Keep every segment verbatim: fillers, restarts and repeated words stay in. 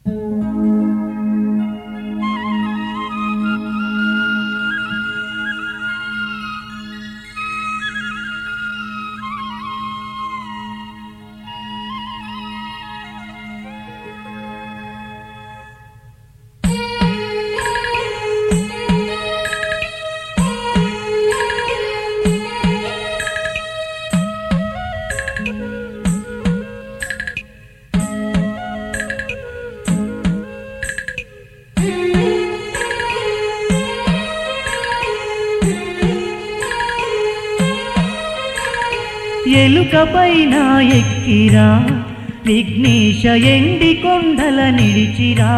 ఎలుకపైన ఎక్కిరా విఘ్నేశ ఎండి కొండల నిలిచిరా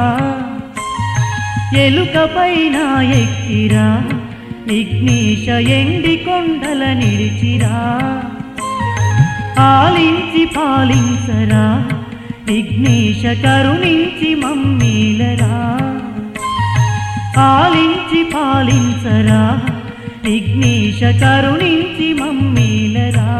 ఎలుకపైన ఎక్కిరా విఘ్నేశ ఎండి కొండల నిలిచిరా ఆలించి పాలించరా విఘ్నేశ కరుణించి మమ్మీలరా ఆలించి పాలించరా విఘ్నేశ కరుణించి మమ్మీలరా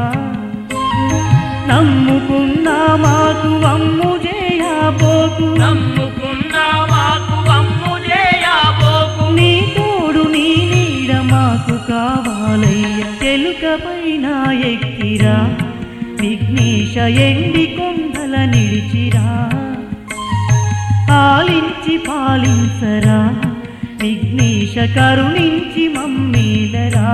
నమ్ముకున్నా మాకు అమ్ము చేయబోకు నమ్ముకున్నా మాకు అమ్ము చేయబోకు నీ తోడు నీ నీడ మాకు కావాలయ్య ఎలుకపైన ఎక్కిరా విఘ్నేశ ఎండి కొండల నిలిచిరా ఆలించి పాలించరా విఘ్నేశ కరుణించి మమ్మీలరా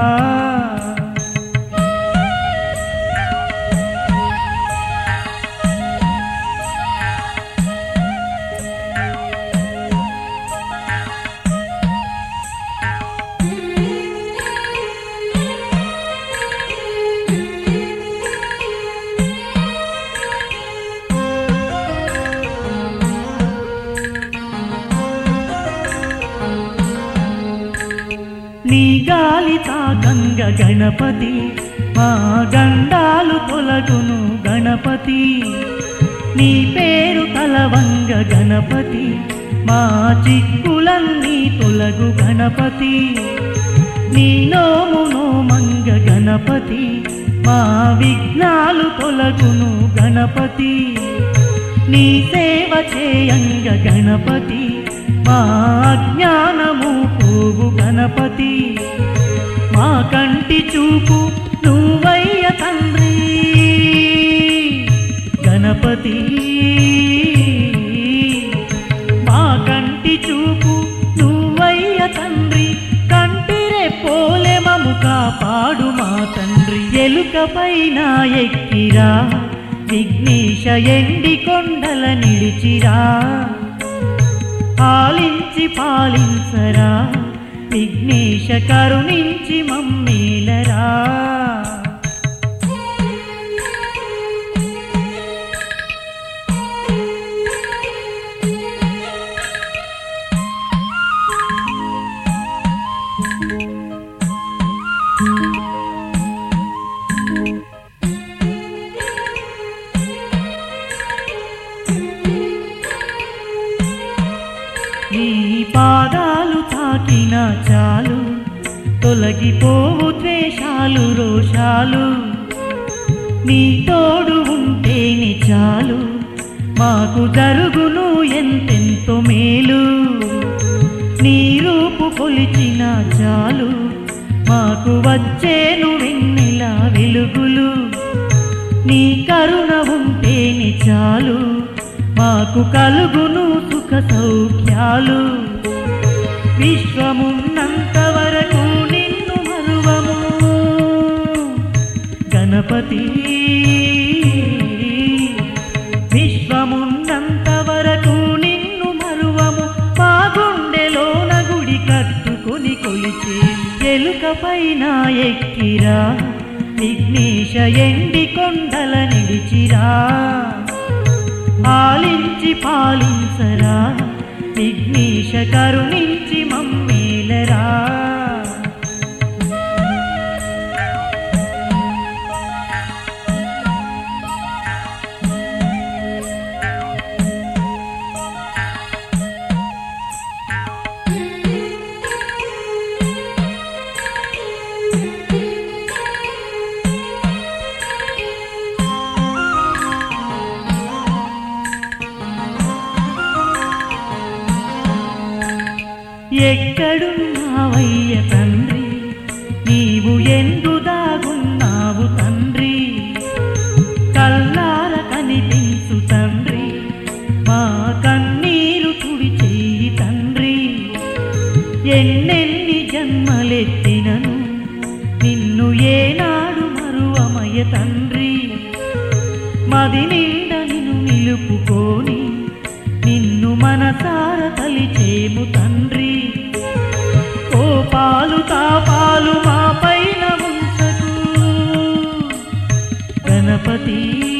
నీ గాలి తాకంగ గణపతి మా గండాలు తొలగును గణపతి నీ పేరు తలవంగ గణపతి మా చిక్కులన్నీ తొలగు గణపతి నీ నోము నోమంగ గణపతి మా విఘ్నాలు తొలగును గణపతి నీ సేవ చేయంగ గణపతి మా అజ్ఞానము పోగు గణపతి మా కంటి చూపు నువ్వయ్య తండ్రి గణపతి మా కంటి చూపు నువ్వయ్య తండ్రి కంటిరే పోలే మము కాపాడు మా తండ్రి ఎలుకపైన ఎక్కిరా విఘ్నేశ ఎండి కొండల నిలిచిరా ఆలించి పాలించరా విఘ్నేశ కరుణించి మమ్మీలరా నీ పాదాలు తాకినా చాలు తొలగిపోవు ద్వేషాలు రోషాలు నీ తోడు ఉంటేనే చాలు మాకు జరుగును ఎంతెంతో మేలు నీ రూపు కొలిచిన చాలు మాకు వచ్చేను వెన్నెల వెలుగులు నీ కరుణ ఉంటేనే చాలు మాకు కలుగును సుఖ సౌఖ్యాలు విశ్వమున్నంత వరకు నిన్ను మరువము గణపతి విశ్వమున్నంత వరకు నిన్ను మరువము మా గుండెలోన గుడి కట్టుకొని కొలిచే ఎలుకపైన ఎక్కిరా విఘ్నేశ ఎండి కొండల నిలిచిరా ఆలించి పాలించరా విఘ్నేశ కరుణించి మమ్మీలరా ఎక్కడున్నావయ్య తండ్రి, నీవు ఎందు దాగున్నావు తండ్రి, కల్లార కనిపించు తండ్రి, మా కన్నీరు తుడిచేయి తండ్రి. ఎన్నెన్ని జన్మలెత్తినను నిన్ను ఏనాడు మరువమయ తండ్రి, మది నిండ నిన్ను నిలుపుకొని నిన్ను మనసార తలిచేము తండ్రి. కోపాలు తాపాలు మా పైన ఉంచకు గణపతి,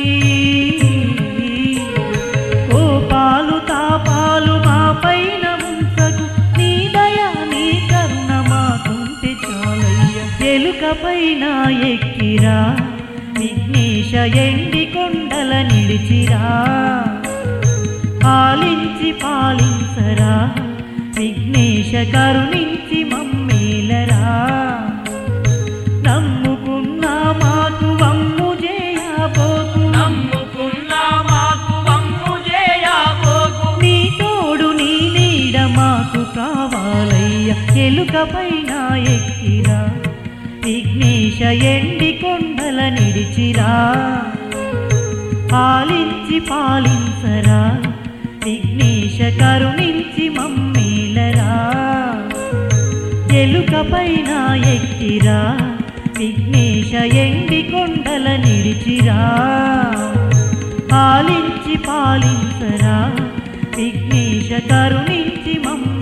కోపాలు తాపాలు మా పైన ఉంచకు, నీ దయ నీ కరుణ మాకుంటే చాలయ్య. ఎలుక పైన ఎక్కిరా విఘ్నేశ ఎండి కొండల నిలిచిరా, పాలించి పాలించరా విఘ్నేశ కరుణించి మమ్మేలరా. నమ్ముకున్నా మాకు వమ్ము చేయబోకు, నమ్ముకున్నా మాకు వమ్ము చేయబోకు, నీ తోడు నీ నీడ మాకు కావాలయ్య. ఎలుక పైన ఎక్కిరా విఘ్నేశ ఎండి కొండల నిడిచిరా, పాలించి పాలించరా విఘ్నేశ కరుణించి మమ్మేలరా. ఎలుక పైన ఎక్కిరా విఘ్నేశ ఎండి కొండల నిడిచిరా, పాలించి పాలించరా విఘ్నేశ కరుణించి మమ్మ